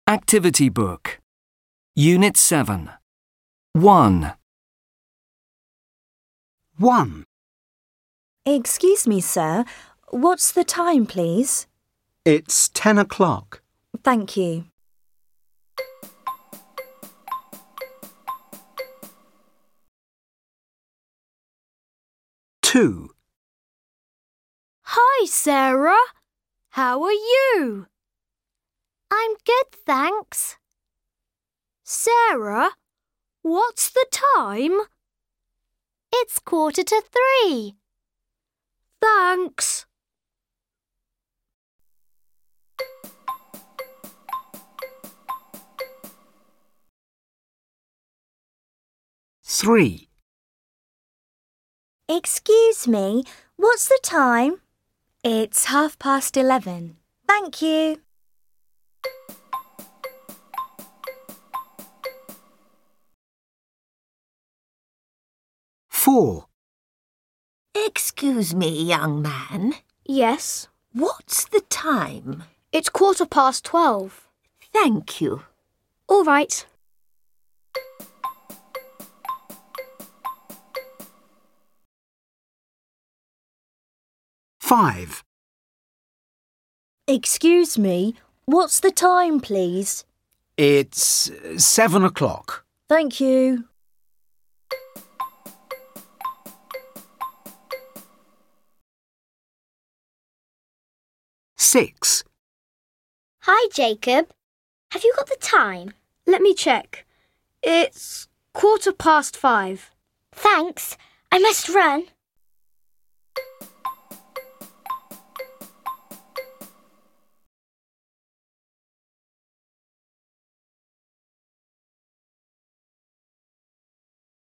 Activity Book. Unit 7. 1. 1. Excuse me, sir. What's the time, please? It's 10 o'clock. Thank you. 2. Hi, Sarah. How are you? I'm good, thanks. Sarah, what's the time? It's 2:45. Thanks. 3. Excuse me. What's the time? It's 11:30. Thank you. 4. Excuse me, young man. Yes, What's the time? it's 12:15. Thank you. All right. 5. Excuse me. What's the time, please? It's 7 o'clock. Thank you. 6. Hi, Jacob. Have you got the time? Let me check. It's 5:15. Thanks. I must run.